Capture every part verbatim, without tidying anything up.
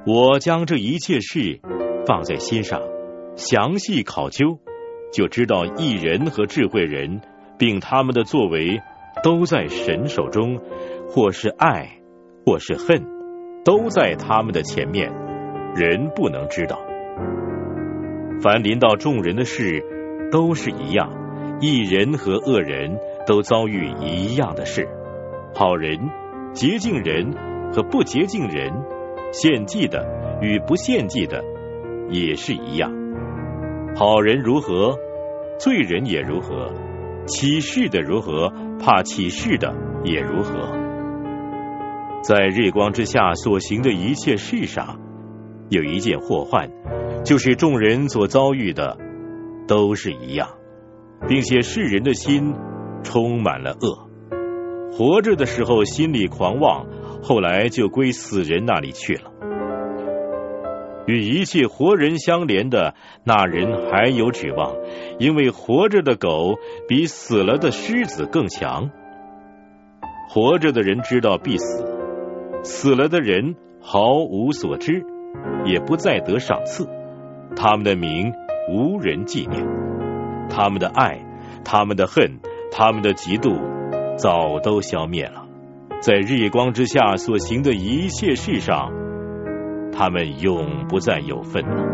我将这一切事放在心上，详细考究，就知道义人和智慧人并他们的作为都在神手中，或是爱或是恨，都在他们的前面，人不能知道。凡临到众人的事都是一样，义人和恶人都遭遇一样的事，好人、洁净人和不洁净人，献祭的与不献祭的也是一样。好人如何，罪人也如何，起誓的如何，怕起誓的也如何。在日光之下所行的一切事上，有一件祸患，就是众人所遭遇的都是一样，并且世人的心充满了恶，活着的时候心里狂妄，后来就归死人那里去了。与一切活人相连的那人还有指望，因为活着的狗比死了的狮子更强。活着的人知道必死，死了的人毫无所知，也不再得赏赐，他们的名无人纪念，他们的爱，他们的恨，他们的嫉妒早都消灭了。在日光之下所行的一切事上，他们永不再有份了。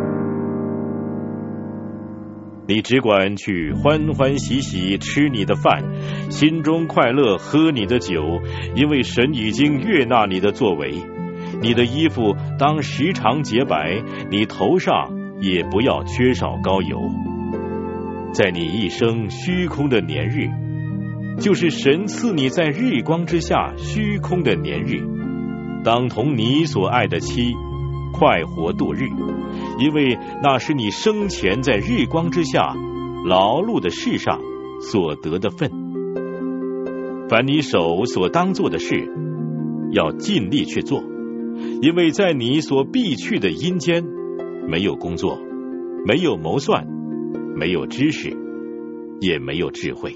你只管去欢欢喜喜吃你的饭，心中快乐喝你的酒，因为神已经悦纳你的作为。你的衣服当时常洁白，你头上也不要缺少膏油。在你一生虚空的年日，就是神赐你在日光之下虚空的年日，当同你所爱的妻快活度日，因为那是你生前在日光之下劳碌的事上所得的分。凡你手所当做的事，要尽力去做，因为在你所必去的阴间，没有工作，没有谋算，没有知识，也没有智慧。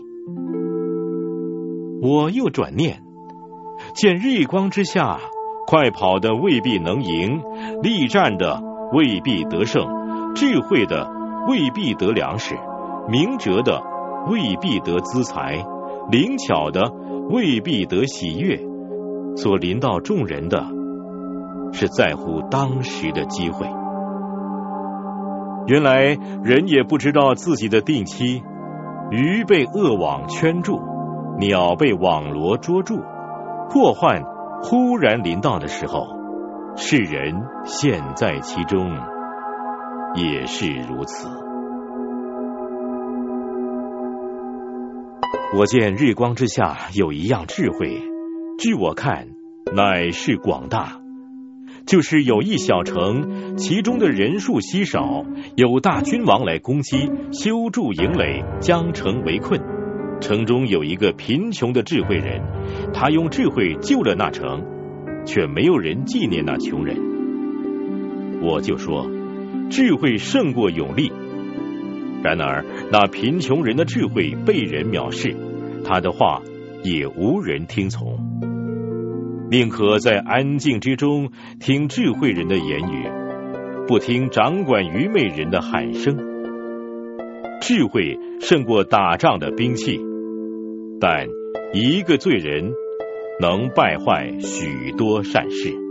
我又转念，见日光之下快跑的未必能赢，力战的未必得胜，智慧的未必得粮食，明哲的未必得资财，灵巧的未必得喜悦。所临到众人的是在乎当时的机会。原来人也不知道自己的定期，鱼被恶网圈住，鸟被网罗捉住，祸患忽然临到的时候，世人陷在其中，也是如此。我见日光之下有一样智慧，据我看乃是广大，就是有一小城，其中的人数稀少，有大君王来攻击，修筑营垒，将城围困。城中有一个贫穷的智慧人，他用智慧救了那城，却没有人纪念那穷人。我就说，智慧胜过勇力。然而那贫穷人的智慧被人藐视，他的话也无人听从。宁可在安静之中听智慧人的言语，不听掌管愚昧人的喊声。智慧胜过打仗的兵器，但一个罪人能败坏许多善事。